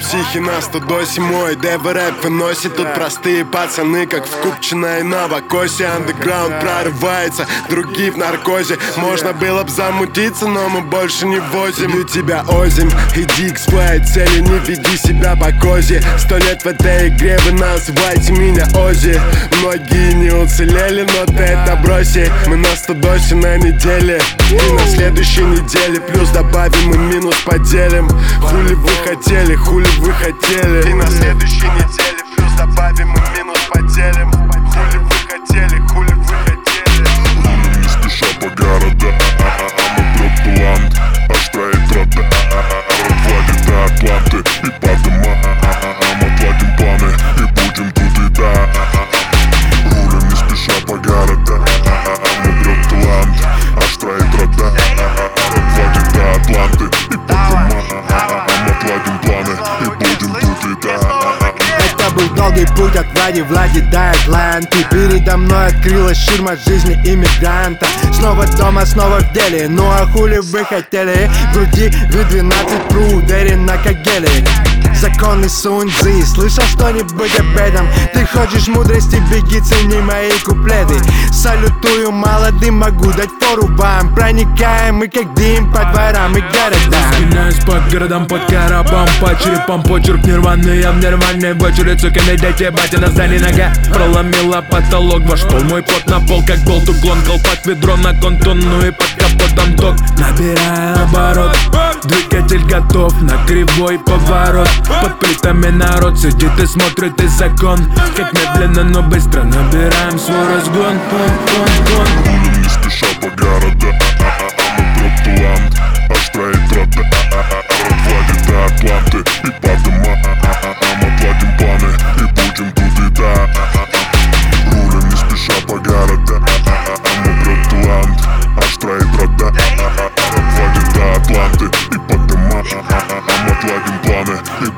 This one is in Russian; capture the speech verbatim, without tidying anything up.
психи на сто седьмой. Дэва рэп выносит, тут простые пацаны, как в Купчино и Новокосе. Андеграунд прорывается, другие в наркозе. Можно было б замутиться, но мы больше не возим. Для тебя озим, иди к своей цели, не веди себя по козе. Сто лет в этой игре, вы называете меня Ози. Многие не уцелели, но ты это броси. Мы на стодосе на неделе и на следующей неделе. Плюс добавим и минус поделим. Хули вы хотели, хули вы хотели. И на следующей неделе плюс добавим и минус поделим. Хули вы хотели, хули вы хотели. Рулим не спеша по городам, мы прет талант, аж стоит радар. Отводит до Атланты и по домам, отладим планы и будем тут и там. Рулим не спеша по городам, мы прет талант, аж стоит радар. Отводит до Атланты и по домам, отладим планы и будем тут и там. Это был долгий путь от Влади Влади до Атланты. Передо мной открылась ширма жизни иммигранта. Снова дома, снова в деле. Ну а хули вы хотели? В груди ви двенадцать пру уверенно как гели. Законы Сунь-Цзы, слышал что-нибудь об этом? Ты хочешь мудрости, беги, цени мои куплеты. Салютую молодым, могу дать фору вам. Проникаем мы как дым по дворам и городам. Спиняюсь под городом, под коробом, по черепам, почерк нирваны. Я в нирване, в очередь, сука, найдите, батя на здании нога проломила потолок, ваш пол, мой пот на пол, как болт, уклон, колпак, ведро на контон, ну и под капотом ток. Набирая оборот, двигатель готов на кривой поворот. Под плитами народ сидит и смотрит и закон. Как медленно, но быстро набираем свой разгон. Рулим не спеша по городам, мы прет талант, аж стоит радар. Отводит до Атланты и по домам, отладим планы и будем тут и там. Рулим не спеша по городам, мы прет талант, аж стоит радар. Отводит до Атланты и по домам, отладим планы и